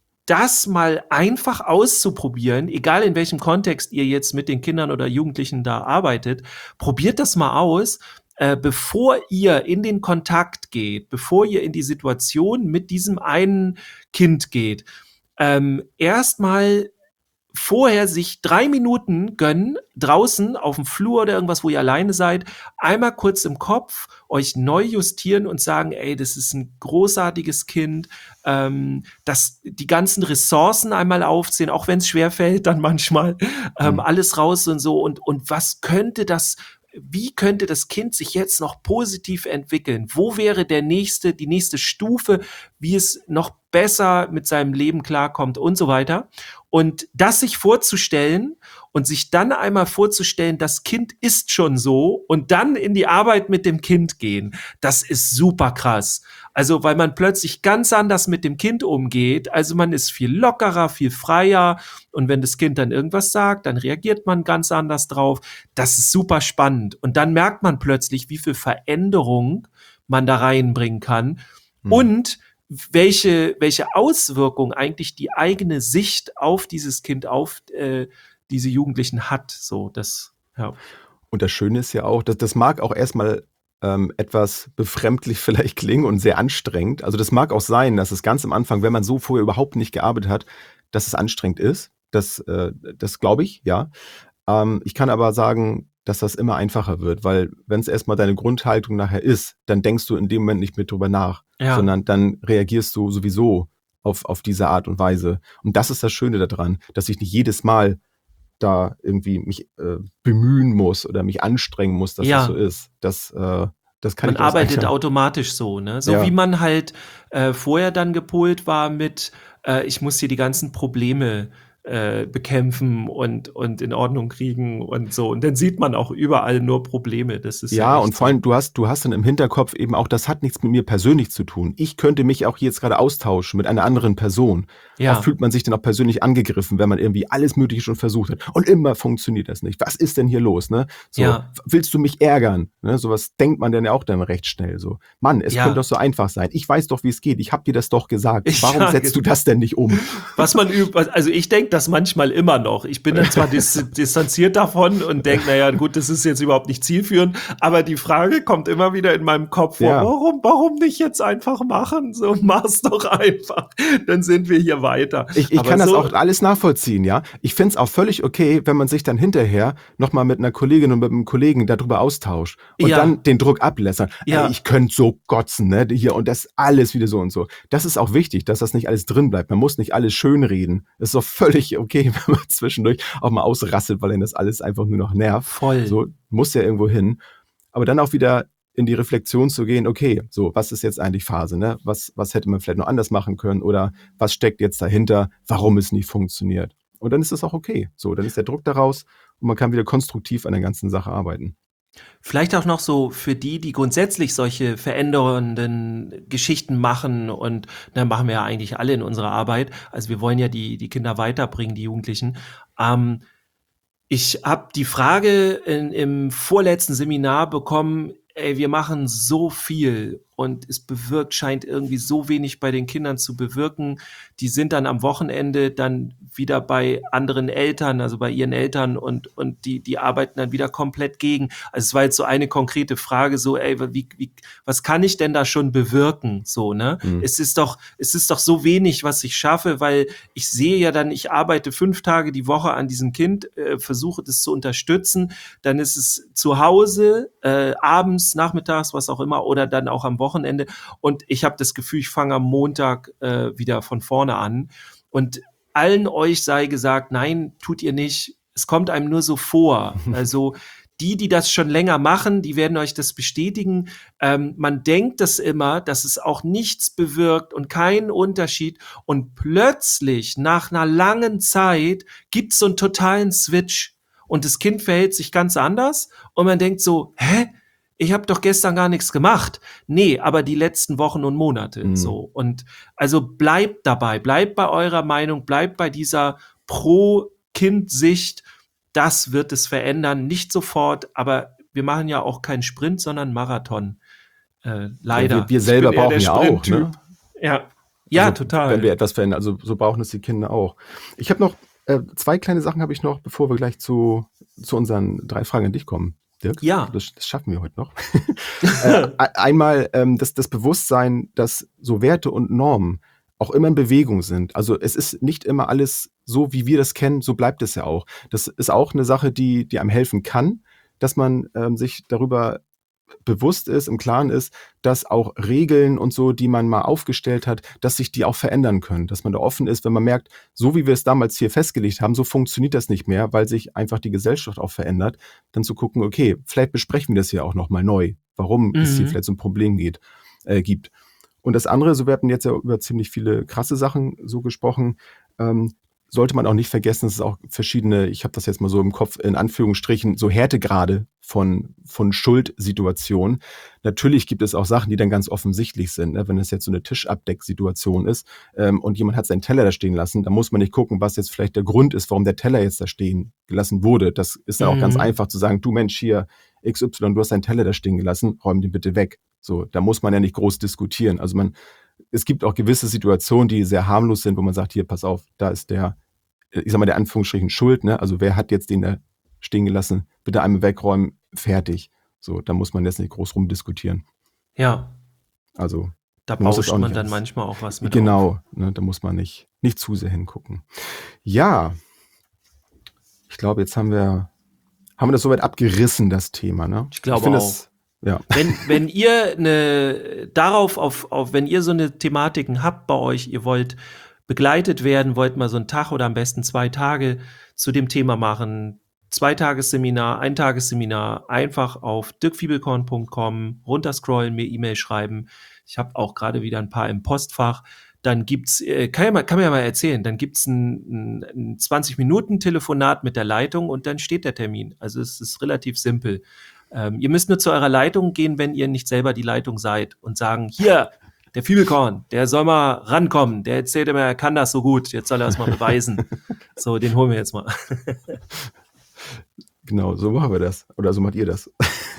S4: das mal einfach auszuprobieren, egal in welchem Kontext ihr jetzt mit den Kindern oder Jugendlichen da arbeitet, probiert das mal aus. äh, bevor ihr in den Kontakt geht, bevor ihr in die Situation mit diesem einen Kind geht, ähm, erstmal vorher sich drei Minuten gönnen, draußen auf dem Flur oder irgendwas, wo ihr alleine seid, einmal kurz im Kopf euch neu justieren und sagen, ey, das ist ein großartiges Kind, ähm, dass die ganzen Ressourcen einmal aufzählen, auch wenn es schwerfällt dann manchmal, ähm, mhm. alles raus und so und, und was könnte das Wie könnte das Kind sich jetzt noch positiv entwickeln? Wo wäre der nächste, die nächste Stufe, wie es noch besser mit seinem Leben klarkommt und so weiter? Und das sich vorzustellen und sich dann einmal vorzustellen, das Kind ist schon so und dann in die Arbeit mit dem Kind gehen, das ist super krass. Also, weil man plötzlich ganz anders mit dem Kind umgeht. Also man ist viel lockerer, viel freier und wenn das Kind dann irgendwas sagt, dann reagiert man ganz anders drauf. Das ist super spannend. Und dann merkt man plötzlich, wie viel Veränderung man da reinbringen kann mhm. und welche, welche Auswirkung eigentlich die eigene Sicht auf dieses Kind, auf äh, diese Jugendlichen hat. So, das, ja.
S3: Und das Schöne ist ja auch, dass das mag auch erstmal ähm, etwas befremdlich vielleicht klingen und sehr anstrengend. Also das mag auch sein, dass es ganz am Anfang, wenn man so vorher überhaupt nicht gearbeitet hat, dass es anstrengend ist. Das, äh, das glaube ich, ja. Ähm, ich kann aber sagen, dass das immer einfacher wird, weil wenn es erstmal deine Grundhaltung nachher ist, dann denkst du in dem Moment nicht mehr drüber nach, ja. sondern dann reagierst du sowieso auf, auf diese Art und Weise. Und das ist das Schöne daran, dass ich nicht jedes Mal da irgendwie mich äh, bemühen muss oder mich anstrengen muss, dass ja. das so ist. Das, äh, das kann
S4: man
S3: ich
S4: arbeitet automatisch so, ne? So ja. wie man halt äh, vorher dann gepolt war mit, äh, ich muss hier die ganzen Probleme Äh, bekämpfen und, und in Ordnung kriegen und so. Und dann sieht man auch überall nur Probleme. Das ist
S3: ja,
S4: ja
S3: und vor allem, du hast, du hast dann im Hinterkopf eben auch, das hat nichts mit mir persönlich zu tun. Ich könnte mich auch jetzt gerade austauschen mit einer anderen Person. Ja. Da fühlt man sich dann auch persönlich angegriffen, wenn man irgendwie alles Mögliche schon versucht hat. Und immer funktioniert das nicht. Was ist denn hier los? Ne? So, ja. Willst du mich ärgern? Ne? Sowas denkt man dann ja auch dann recht schnell. So, Mann, es ja. könnte doch so einfach sein. Ich weiß doch, wie es geht. Ich habe dir das doch gesagt. Warum ja, setzt du das denn nicht um?
S4: Was man übt, also ich denke, das manchmal immer noch. Ich bin dann zwar dis- distanziert davon und denke, naja, gut, das ist jetzt überhaupt nicht zielführend, aber die Frage kommt immer wieder in meinem Kopf vor, ja. warum, warum nicht jetzt einfach machen? So, mach's doch einfach. Dann sind wir hier weiter.
S3: Ich, ich kann
S4: so,
S3: das auch alles nachvollziehen, ja. Ich finde es auch völlig okay, wenn man sich dann hinterher nochmal mit einer Kollegin und mit einem Kollegen darüber austauscht und ja. dann den Druck ablässern. Ja. Ey, ich könnte so kotzen, ne, hier und das alles wieder so und so. Das ist auch wichtig, dass das nicht alles drin bleibt. Man muss nicht alles schönreden. Das ist doch völlig okay, wenn man zwischendurch auch mal ausrasselt, weil ihn das alles einfach nur noch nervt.
S4: Voll.
S3: So, muss ja irgendwo hin. Aber dann auch wieder in die Reflexion zu gehen, okay, so, was ist jetzt eigentlich Phase, ne? Was, was hätte man vielleicht noch anders machen können oder was steckt jetzt dahinter, warum es nicht funktioniert? Und dann ist es auch okay. So, dann ist der Druck daraus und man kann wieder konstruktiv an der ganzen Sache arbeiten.
S4: Vielleicht auch noch so für die, die grundsätzlich solche verändernden Geschichten machen und dann machen wir ja eigentlich alle in unserer Arbeit. Also wir wollen ja die, die Kinder weiterbringen, die Jugendlichen. Ähm, ich habe die Frage in, im vorletzten Seminar bekommen, ey, wir machen so viel und es bewirkt, scheint irgendwie so wenig bei den Kindern zu bewirken. Die sind dann am Wochenende dann wieder bei anderen Eltern, also bei ihren Eltern und und die die arbeiten dann wieder komplett gegen. Also es war jetzt so eine konkrete Frage, so ey, wie, wie was kann ich denn da schon bewirken? So, ne? Mhm. Es ist doch es ist doch so wenig, was ich schaffe, weil ich sehe ja dann, ich arbeite fünf Tage die Woche an diesem Kind, äh, versuche das zu unterstützen. Dann ist es zu Hause, äh, abends, nachmittags, was auch immer, oder dann auch am Wochenende. Und ich habe das Gefühl, ich fange am Montag äh, wieder von vorne an. Und allen euch sei gesagt, nein, tut ihr nicht. Es kommt einem nur so vor. Also die, die das schon länger machen, die werden euch das bestätigen. Ähm, man denkt das immer, dass es auch nichts bewirkt und keinen Unterschied. Und plötzlich, nach einer langen Zeit, gibt es so einen totalen Switch. Und das Kind verhält sich ganz anders. Und man denkt so, hä? Ich habe doch gestern gar nichts gemacht. Nee, aber die letzten Wochen und Monate. Mhm. So. Und also bleibt dabei, bleibt bei eurer Meinung, bleibt bei dieser Pro-Kind-Sicht. Das wird es verändern. Nicht sofort, aber wir machen ja auch keinen Sprint, sondern Marathon. Äh, leider.
S3: Ja, wir, wir selber brauchen ja auch. Ne?
S4: Ja, ja,
S3: also,
S4: total.
S3: Wenn wir etwas verändern, also so brauchen es die Kinder auch. Ich habe noch äh, zwei kleine Sachen habe ich noch, bevor wir gleich zu, zu unseren drei Fragen an dich kommen. Dirk?
S4: Ja.
S3: Das, das schaffen wir heute noch. äh, einmal ähm, das, das Bewusstsein, dass so Werte und Normen auch immer in Bewegung sind. Also es ist nicht immer alles so, wie wir das kennen, so bleibt es ja auch. Das ist auch eine Sache, die, die einem helfen kann, dass man ähm, sich darüber bewusst ist, im Klaren ist, dass auch Regeln und so, die man mal aufgestellt hat, dass sich die auch verändern können. Dass man da offen ist, wenn man merkt, so wie wir es damals hier festgelegt haben, so funktioniert das nicht mehr, weil sich einfach die Gesellschaft auch verändert, dann zu gucken, okay, vielleicht besprechen wir das hier auch nochmal neu, warum
S4: Mhm.
S3: es hier vielleicht so ein Problem geht, äh, gibt. Und das andere, so wir hatten jetzt ja über ziemlich viele krasse Sachen so gesprochen, ähm, sollte man auch nicht vergessen, dass es auch verschiedene, ich habe das jetzt mal so im Kopf, in Anführungsstrichen, so Härtegrade von, von Schuldsituationen. Natürlich gibt es auch Sachen, die dann ganz offensichtlich sind. Ne? Wenn es jetzt so eine Tischabdecksituation ist ähm, und jemand hat seinen Teller da stehen lassen, dann muss man nicht gucken, was jetzt vielleicht der Grund ist, warum der Teller jetzt da stehen gelassen wurde. Das ist dann
S4: Mhm.
S3: auch ganz einfach zu sagen, du Mensch, hier X Y, du hast deinen Teller da stehen gelassen, räum den bitte weg. So, da muss man ja nicht groß diskutieren. Also man, es gibt auch gewisse Situationen, die sehr harmlos sind, wo man sagt, hier, pass auf, da ist der, ich sag mal, der Anführungsstrichen Schuld, ne? Also wer hat jetzt den da stehen gelassen? Bitte einmal wegräumen, fertig. So, da muss man jetzt nicht groß rumdiskutieren.
S4: Ja,
S3: Also,
S4: da
S3: Man muss es
S4: bauscht
S3: auch
S4: man
S3: nicht
S4: dann
S3: alles-
S4: manchmal auch was mit auf.
S3: genau, ne, da muss man nicht, nicht zu sehr hingucken. Ja, ich glaube, jetzt haben wir, haben wir das soweit abgerissen, das Thema, ne?
S4: Ich glaube
S3: finde
S4: auch.
S3: Das, ja.
S4: Wenn, wenn ihr eine, darauf auf, auf, wenn ihr so eine Thematiken habt bei euch, ihr wollt begleitet werden, wollt mal so einen Tag oder am besten zwei Tage zu dem Thema machen, Zweitagesseminar, Eintagesseminar, einfach auf dirkfiebelkorn punkt com runterscrollen, mir E-Mail schreiben. Ich habe auch gerade wieder ein paar im Postfach. Dann gibt's, äh, kann, ja mal, kann man ja mal erzählen, dann gibt's ein, ein, ein zwanzig-Minuten-Telefonat mit der Leitung und dann steht der Termin. Also es ist relativ simpel. Ähm, ihr müsst nur zu eurer Leitung gehen, wenn ihr nicht selber die Leitung seid und sagen, hier, der Fiebelkorn, der soll mal rankommen, der erzählt immer, er kann das so gut, jetzt soll er es mal beweisen. So, den holen wir jetzt mal.
S3: Genau, so machen wir das. Oder so macht ihr das.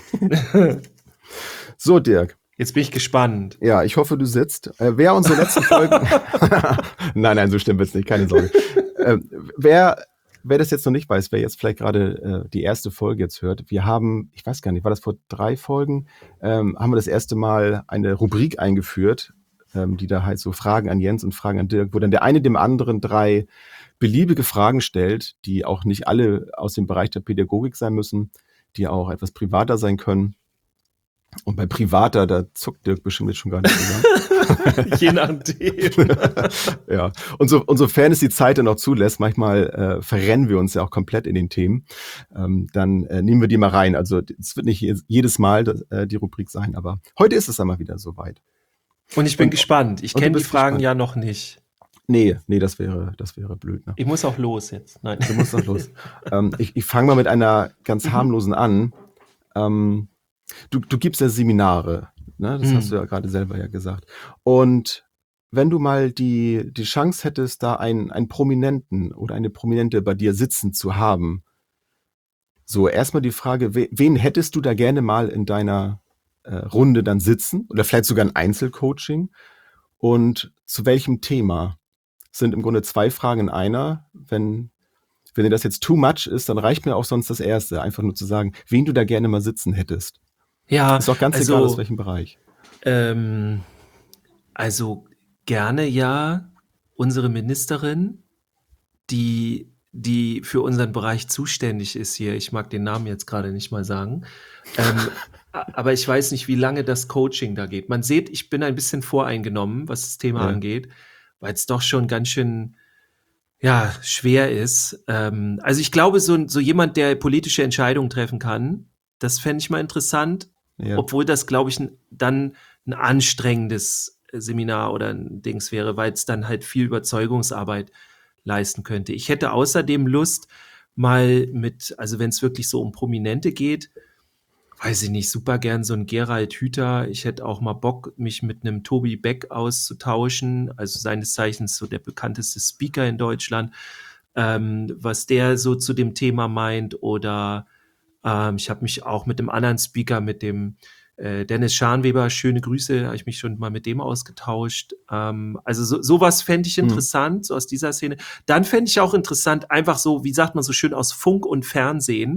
S3: So, Dirk.
S4: Jetzt bin ich gespannt.
S3: Ja, ich hoffe, du sitzt. Äh, wer unsere letzten Folgen... nein, nein, so stimmt es nicht, keine Sorge. äh, wer, wer das jetzt noch nicht weiß, wer jetzt vielleicht gerade äh, die erste Folge jetzt hört, wir haben, ich weiß gar nicht, war das vor drei Folgen, ähm, haben wir das erste Mal eine Rubrik eingeführt, ähm, die da halt so Fragen an Jens und Fragen an Dirk, wo dann der eine dem anderen drei beliebige Fragen stellt, die auch nicht alle aus dem Bereich der Pädagogik sein müssen, die auch etwas privater sein können. Und bei privater, da zuckt Dirk bestimmt jetzt schon gar nicht zusammen.
S4: Je nachdem.
S3: Ja, und, so, und sofern es die Zeit dann auch zulässt, manchmal äh, verrennen wir uns ja auch komplett in den Themen, ähm, dann äh, nehmen wir die mal rein. Also es wird nicht je- jedes Mal das, äh, die Rubrik sein, aber heute ist es einmal wieder soweit.
S4: Und ich bin
S3: Und-
S4: gespannt. Ich
S3: und du
S4: kenne die
S3: bist
S4: Fragen
S3: gespannt.
S4: ja noch nicht.
S3: Nee, nee, das wäre, das wäre blöd. Ne?
S4: Ich muss auch los jetzt. Nein.
S3: Du musst noch los. ähm, ich ich fange mal mit einer ganz harmlosen an. Ähm, du, du gibst ja Seminare, ne? Das
S4: Mhm.
S3: hast du ja gerade selber ja gesagt. Und wenn du mal die, die Chance hättest, da einen, einen Prominenten oder eine Prominente bei dir sitzen zu haben, so erstmal die Frage, we, wen hättest du da gerne mal in deiner äh, Runde dann sitzen? Oder vielleicht sogar ein Einzelcoaching? Und zu welchem Thema? Sind im Grunde zwei Fragen in einer. Wenn, wenn dir das jetzt too much ist, dann reicht mir auch sonst das erste. Einfach nur zu sagen, wen du da gerne mal sitzen hättest.
S4: Ja,
S3: Ist auch ganz
S4: also,
S3: egal, aus welchem Bereich.
S4: Ähm, also gerne ja unsere Ministerin, die, die für unseren Bereich zuständig ist hier. Ich mag den Namen jetzt gerade nicht mal sagen. Ähm, a- aber ich weiß nicht, wie lange das Coaching da geht. Man sieht, ich bin ein bisschen voreingenommen, was das Thema
S3: Ja.
S4: angeht, weil es doch schon ganz schön ja, schwer ist. Ähm, also ich glaube, so, so jemand, der politische Entscheidungen treffen kann, das fände ich mal interessant.
S3: Ja.
S4: Obwohl das, glaube ich, n- dann ein anstrengendes Seminar oder ein Dings wäre, weil es dann halt viel Überzeugungsarbeit leisten könnte. Ich hätte außerdem Lust, mal mit, also wenn es wirklich so um Prominente geht, weiß ich nicht, super gern so ein Gerald Hüther. Ich hätte auch mal Bock, mich mit einem Tobi Beck auszutauschen, also seines Zeichens so der bekannteste Speaker in Deutschland, ähm, was der so zu dem Thema meint. Oder ähm, ich habe mich auch mit dem anderen Speaker, mit dem äh, Dennis Scharnweber, schöne Grüße, habe ich mich schon mal mit dem ausgetauscht. Ähm, also so, sowas fände ich
S3: Mhm.
S4: interessant, so aus dieser Szene. Dann fände ich auch interessant, einfach so, wie sagt man so schön, aus Funk und Fernsehen,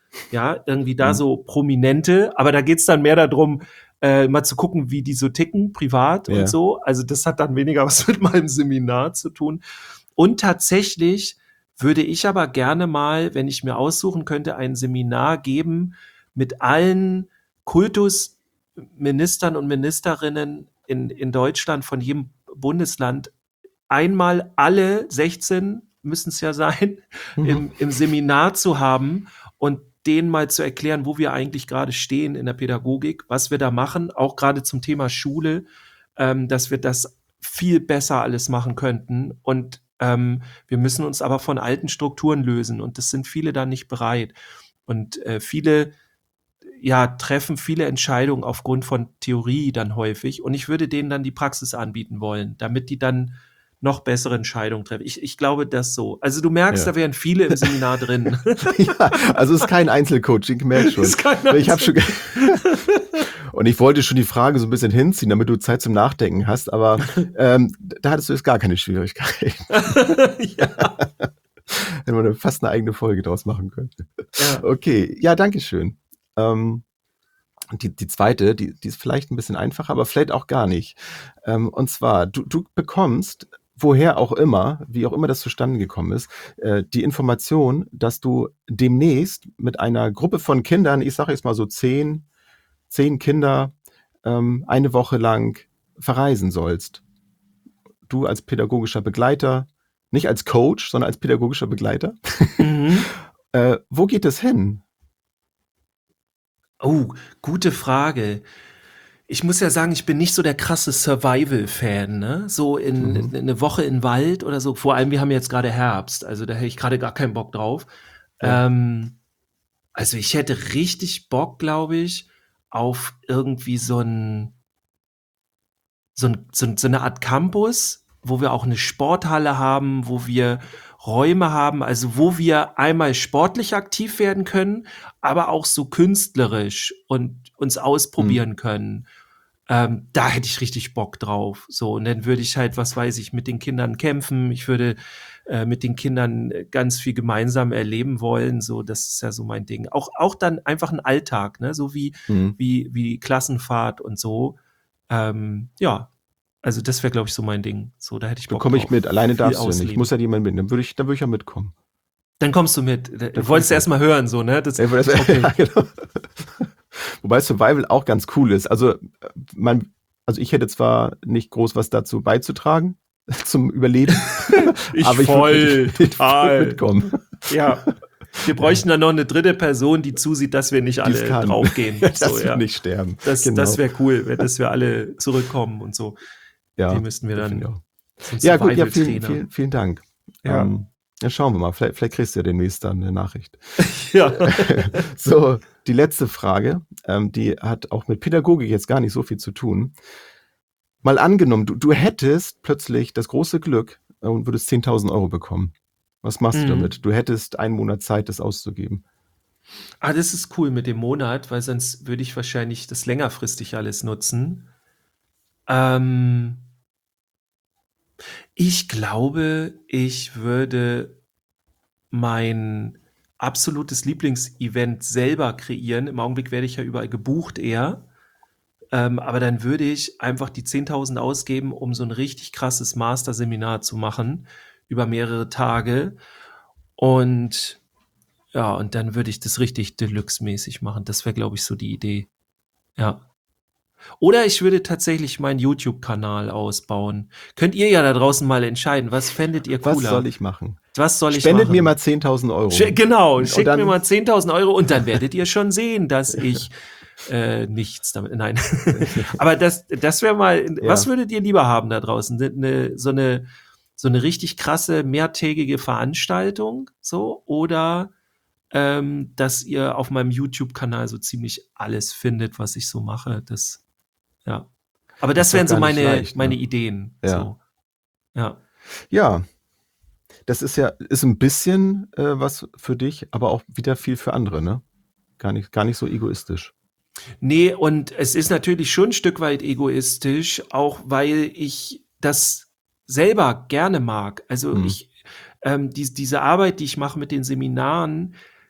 S4: Ja, irgendwie da
S3: Mhm.
S4: so Prominente, aber da geht's dann mehr darum, äh, mal zu gucken, wie die so ticken, privat
S3: Ja.
S4: und so. Also das hat dann weniger was mit meinem Seminar zu tun. Und tatsächlich würde ich aber gerne mal, wenn ich mir aussuchen könnte, ein Seminar geben mit allen Kultusministern und Ministerinnen in, in Deutschland von jedem Bundesland. Einmal alle sechzehn müssen es ja sein,
S3: Mhm.
S4: im, im Seminar zu haben und denen mal zu erklären, wo wir eigentlich gerade stehen in der Pädagogik, was wir da machen, auch gerade zum Thema Schule, ähm, dass wir das viel besser alles machen könnten. Und ähm, wir müssen uns aber von alten Strukturen lösen und das sind viele da nicht bereit. Und äh, viele ja, treffen viele Entscheidungen aufgrund von Theorie dann häufig und ich würde denen dann die Praxis anbieten wollen, damit die dann noch bessere Entscheidungen treffen. Ich, ich glaube das so. Also du merkst,
S3: Ja.
S4: da wären viele im Seminar drin.
S3: Ja, also es ist kein Einzelcoaching, ich merke schon.
S4: Ist kein
S3: Ich habe schon ge- und ich wollte schon die Frage so ein bisschen hinziehen, damit du Zeit zum Nachdenken hast, aber ähm, da hattest du jetzt gar keine Schwierigkeit.
S4: Ja.
S3: Wenn man fast eine eigene Folge draus machen könnte.
S4: Ja.
S3: Okay, ja, danke schön. Ähm, die, die zweite, die, die ist vielleicht ein bisschen einfacher, aber vielleicht auch gar nicht. Ähm, und zwar, du, du bekommst, woher auch immer, wie auch immer das zustande gekommen ist, äh, die Information, dass du demnächst mit einer Gruppe von Kindern, ich sage jetzt mal so zehn, zehn Kinder, ähm, eine Woche lang verreisen sollst. Du als pädagogischer Begleiter, nicht als Coach, sondern als pädagogischer Begleiter.
S4: Mhm.
S3: Äh, wo geht es hin?
S4: Oh, gute Frage. Ich muss ja sagen, ich bin nicht so der krasse Survival-Fan, ne? So in,
S3: Mhm.
S4: in eine Woche in den Wald oder so. Vor allem, wir haben jetzt gerade Herbst, also da hätte ich gerade gar keinen Bock drauf.
S3: Ja.
S4: Ähm, also ich hätte richtig Bock, glaube ich, auf irgendwie so ein, so ein, so ein, so eine Art Campus, wo wir auch eine Sporthalle haben, wo wir Räume haben, also wo wir einmal sportlich aktiv werden können, aber auch so künstlerisch und uns ausprobieren können. Ähm, da hätte ich richtig Bock drauf. So, und dann würde ich halt, was weiß ich, mit den Kindern kämpfen. Ich würde äh, mit den Kindern ganz viel gemeinsam erleben wollen. So, das ist ja so mein Ding. Auch, auch dann einfach ein Alltag, ne? So wie,
S3: Mhm.
S4: wie, wie Klassenfahrt und so. Ähm, ja, also das wäre, glaube ich, so mein Ding. So, da hätte ich
S3: Da
S4: Bock
S3: komme ich
S4: drauf.
S3: mit. Alleine
S4: Viel
S3: darfst du ja nicht. Ich
S4: ausleben.
S3: muss ja jemand mitnehmen. Dann würde ich, dann würde ich ja mitkommen.
S4: Dann kommst du mit. Du
S3: komm
S4: wolltest
S3: ich
S4: erst mal hören, so, ne? Das,
S3: Ja, das,
S4: okay.
S3: ja, genau. Wobei Survival auch ganz cool ist. Also, äh, man, also ich hätte zwar nicht groß was dazu beizutragen zum Überleben,
S4: Ich
S3: aber ich
S4: voll,
S3: würde mit, mit,
S4: total.
S3: mitkommen.
S4: Ja. Wir bräuchten dann noch eine dritte Person, die zusieht, dass wir nicht
S3: Die's
S4: alle
S3: kann.
S4: draufgehen.
S3: Dass
S4: So,
S3: wir
S4: ja.
S3: nicht sterben.
S4: Das,
S3: Genau.
S4: das wäre cool, wenn- dass wir alle zurückkommen und so.
S3: Ja,
S4: Die müssten wir
S3: das
S4: dann
S3: finde ich auch.
S4: zum
S3: Ja, gut, ja, vielen,
S4: Survival-Trainer.
S3: vielen, vielen Dank.
S4: Ja.
S3: Ähm, dann schauen wir mal. Vielleicht, vielleicht kriegst du ja demnächst dann eine Nachricht.
S4: Ja.
S3: So, die letzte Frage, ähm, die hat auch mit Pädagogik jetzt gar nicht so viel zu tun. Mal angenommen, du, du hättest plötzlich das große Glück äh, und würdest zehntausend Euro bekommen. Was machst
S4: Mhm.
S3: du damit? Du hättest einen Monat Zeit, das auszugeben.
S4: Ah, das ist cool mit dem Monat, weil sonst würde ich wahrscheinlich das längerfristig alles nutzen. Ähm, ich glaube, ich würde mein absolutes Lieblingsevent selber kreieren. Im Augenblick werde ich ja überall gebucht eher. Ähm, aber dann würde ich einfach die zehntausend ausgeben, um so ein richtig krasses Master-Seminar zu machen über mehrere Tage. Und ja, und dann würde ich das richtig Deluxe-mäßig machen. Das wäre, glaube ich, so die Idee. Ja. Oder ich würde tatsächlich meinen YouTube-Kanal ausbauen. Könnt ihr ja da draußen mal entscheiden, was fändet ihr
S3: Was
S4: cooler?
S3: soll ich machen?
S4: Was soll ich
S3: Spendet
S4: machen?
S3: mir mal zehntausend Euro.
S4: Sch genau,
S3: Und
S4: schickt
S3: dann-
S4: mir mal zehntausend Euro und dann werdet ihr schon sehen, dass ich äh, nichts damit, nein. Aber das, das wäre mal,
S3: Ja.
S4: was würdet ihr lieber haben da draußen? Ne, ne, so eine, so eine richtig krasse, mehrtägige Veranstaltung, so, oder ähm, dass ihr auf meinem YouTube-Kanal so ziemlich alles findet, was ich so mache, das, ja. Aber das,
S3: Das ist doch
S4: wären so
S3: gar nicht
S4: meine,
S3: leicht, ne?
S4: meine Ideen,
S3: Ja.
S4: so. Ja.
S3: Ja, das ist ja ist ein bisschen äh, was für dich, aber auch wieder viel für andere, ne? Gar nicht, gar nicht so egoistisch.
S4: Nee, und es ist natürlich schon ein Stück weit egoistisch, auch weil ich das selber gerne mag. Also
S3: Mhm.
S4: ich, ähm, die, diese Arbeit, die ich mache mit den Seminaren,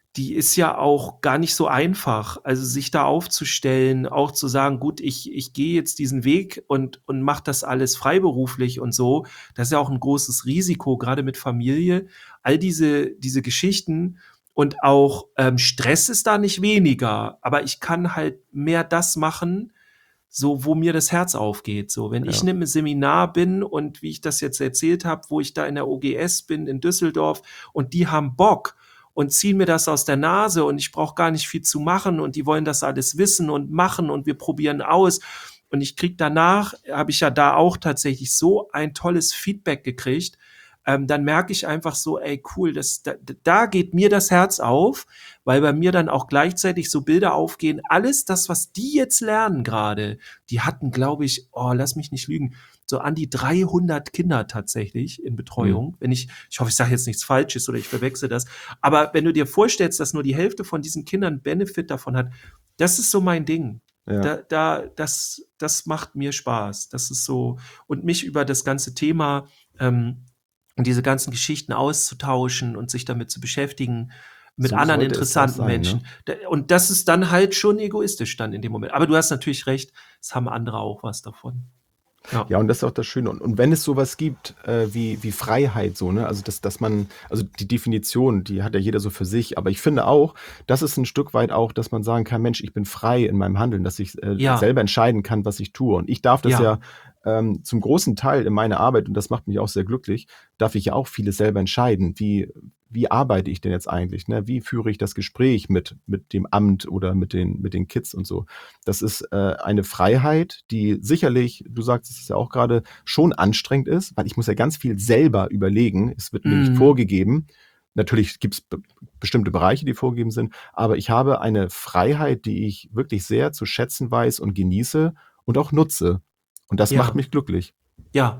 S4: die ist ja auch gar nicht so einfach. Also sich da aufzustellen, auch zu sagen, gut, ich, ich gehe jetzt diesen Weg und, und mache das alles freiberuflich und so. Das ist ja auch ein großes Risiko, gerade mit Familie. All diese, diese Geschichten und auch ähm, Stress ist da nicht weniger. Aber ich kann halt mehr das machen, so wo mir das Herz aufgeht. So, wenn ja. ich in einem Seminar bin und wie ich das jetzt erzählt habe, wo ich da in der O G S bin in Düsseldorf und die haben Bock und ziehen mir das aus der Nase und ich brauche gar nicht viel zu machen und die wollen das alles wissen und machen und wir probieren aus. Und ich krieg danach, habe ich ja da auch tatsächlich so ein tolles Feedback gekriegt, ähm, dann merke ich einfach so, ey cool, das, da, da geht mir das Herz auf, weil bei mir dann auch gleichzeitig so Bilder aufgehen, alles das, was die jetzt lernen gerade, die hatten, glaube ich, oh, lass mich nicht lügen, so an die dreihundert Kinder tatsächlich in Betreuung. Mhm. Wenn ich, ich hoffe, ich sage jetzt nichts Falsches oder ich verwechsel das. Aber wenn du dir vorstellst, dass nur die Hälfte von diesen Kindern Benefit davon hat, das ist so mein Ding. Ja. Da, da, das, das macht mir Spaß. Das ist so, und mich über das ganze Thema ähm, und diese ganzen Geschichten auszutauschen und sich damit zu beschäftigen, mit so anderen interessanten sein, Menschen. Ne? Und das ist dann halt schon egoistisch dann in dem Moment. Aber du hast natürlich recht, es haben andere auch was davon.
S3: Ja. ja, und das ist auch das Schöne. Und, und wenn es sowas gibt, äh, wie, wie Freiheit, so, ne, also dass, dass man, also die Definition, die hat ja jeder so für sich, aber ich finde auch, das ist ein Stück weit auch, dass man sagen kann, Mensch, ich bin frei in meinem Handeln, dass ich äh, ja. selber entscheiden kann, was ich tue. Und ich darf das ja, ja ähm, zum großen Teil in meiner Arbeit, und das macht mich auch sehr glücklich, darf ich ja auch vieles selber entscheiden, wie wie arbeite ich denn jetzt eigentlich, ne? Wie führe ich das Gespräch mit mit dem Amt oder mit den mit den Kids und so. Das ist äh, eine Freiheit, die sicherlich, du sagst es ja auch gerade, schon anstrengend ist, weil ich muss ja ganz viel selber überlegen. Es wird mir mm. nicht vorgegeben. Natürlich gibt es be- bestimmte Bereiche, die vorgegeben sind, aber ich habe eine Freiheit, die ich wirklich sehr zu schätzen weiß und genieße und auch nutze. Und das ja. macht mich glücklich.
S4: Ja.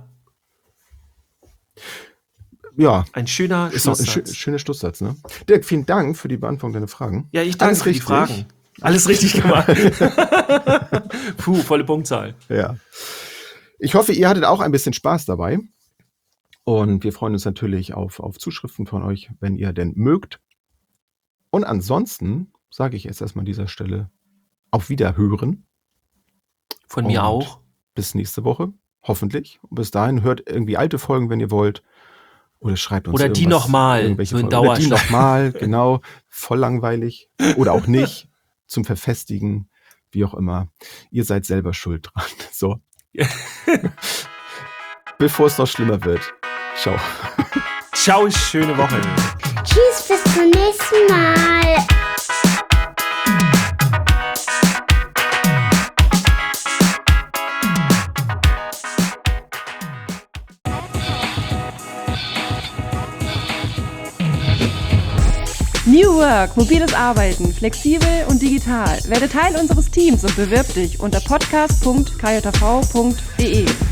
S3: Ja.
S4: Ein schöner
S3: ist
S4: Schlusssatz.
S3: Ein schö- schöner Schlusssatz, ne? Dirk, vielen Dank für die Beantwortung deiner Fragen.
S4: Ja, ich danke Alles für richtig. die Fragen. Alles richtig gemacht. Puh, volle Punktzahl.
S3: Ja. Ich hoffe, ihr hattet auch ein bisschen Spaß dabei. Und wir freuen uns natürlich auf, auf Zuschriften von euch, wenn ihr denn mögt. Und ansonsten sage ich jetzt erstmal an dieser Stelle auf Wiederhören.
S4: Von Und mir auch.
S3: Bis nächste Woche, hoffentlich. Und bis dahin hört irgendwie alte Folgen, wenn ihr wollt. Oder schreibt uns
S4: Oder die nochmal,
S3: so in Dauerschleife. Oder die nochmal, genau. Voll langweilig. Oder auch nicht. Zum Verfestigen, wie auch immer. Ihr seid selber schuld dran. So. Bevor es noch schlimmer wird. Ciao.
S4: Ciao, schöne Woche.
S2: Tschüss, bis zum nächsten Mal.
S1: New Work, mobiles Arbeiten, flexibel und digital. Werde Teil unseres Teams und bewirb dich unter podcast punkt k j v punkt d e.